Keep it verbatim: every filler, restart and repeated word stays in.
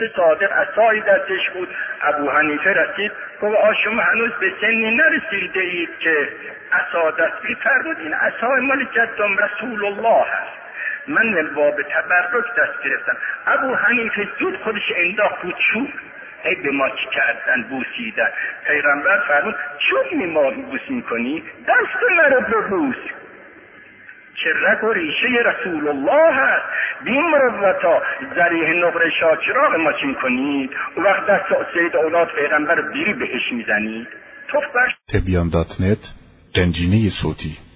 صادق عصایی دستش بود. ابو حنیفه رسید گفت آ شما هنوز به سنی نرسیده اید که عصا دست بگیرید. فرمود این عصا مال جدم رسول الله هست، من من باب تبرک دست گرفتم. ابو حنیفه زود خودش انداخت بود چوب. ای به ما چی کردن؟ بوسیدن. پیغمبر فرمود چوب می ما بوس میکنی؟ دست مرا ببوس که رگ و ریشه رسول الله هست. بین مروتا ذریح نقره شاچراغ ما چین کنید و وقت دست سید اولاد پیغمبر بیری بهش میزنید. تبیان دات نت گنجینه صوتی